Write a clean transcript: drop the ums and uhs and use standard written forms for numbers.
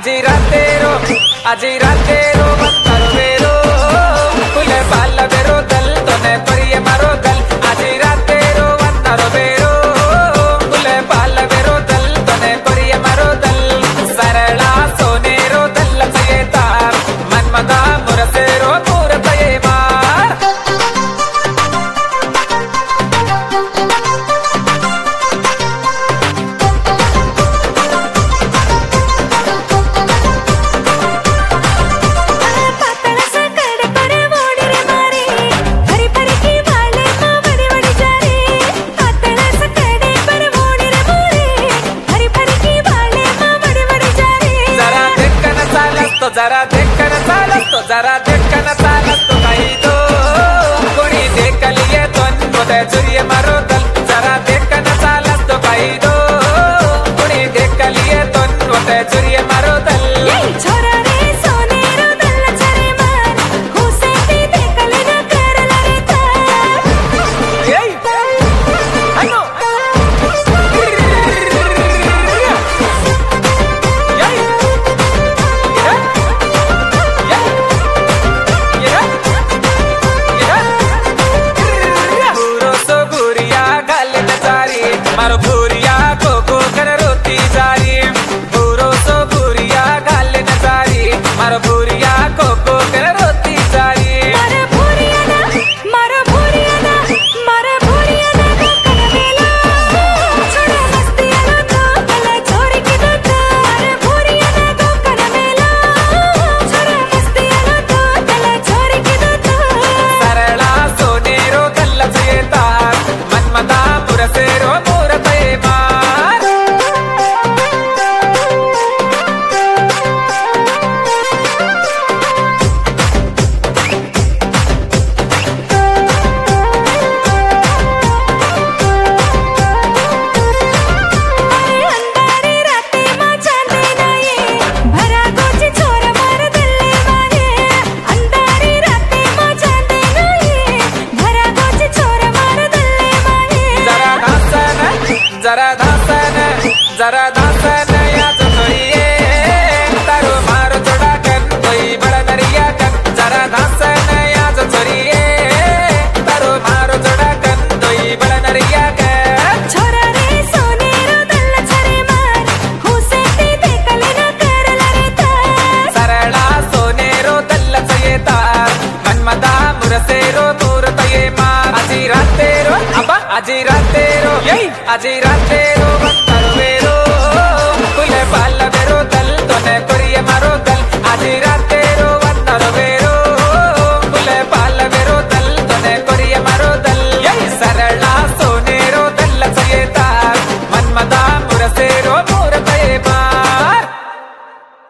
aji ratero mattar vero kule balla vero dal tone pariye maro dal aji ratero mattar vero kule balla vero dal tone pariye maro dal sarala sonero dal sayetar manmada murasero murataye mar जरा देखना सालस तो कहीं दो कोई देख लिए तो मुझे चुरिए मारो दल जरा देखना सालस तो कहीं दो कोई देख लिए तो मुझे चुरिए मारो दल छोरा रे सोनेरो दल चरे मार हुसे ती देख लेना कर लरे तार ये अनु मारो भूरिया को कर रोती जारी भूरो सो भूरिया गाल नजारी मारो भूरिया को कर रोती जारी मारो भूरिया ना कनवेला छोड़ा मस्ती ना तो कला छोरी की दत मारो भूरिया ना तो कनवेला छोड़ा मस्ती ना तो कला छोरी की दत सरला सोनेरो दल्ल सयेतार मनमदा मुरसेरो जरा दासन याद करिए तारो मारो चढ़ा कर कोई बड़ा दरिया कर जरा दासन याद करिए तारो मारो चढ़ा कर कोई बड़ा दरिया कर छोरा रे सोनेरो दल छरे मार हुसे ती देख लेना कर लरे तार सरला सोनेरो दल सयेतार मनमदा मुरसेरो मूरतये मार अजी रातेरो अबा अजी रातेरो यही अजी रातेरो mattar vero kule balla vero dal tone pariye maro dal aji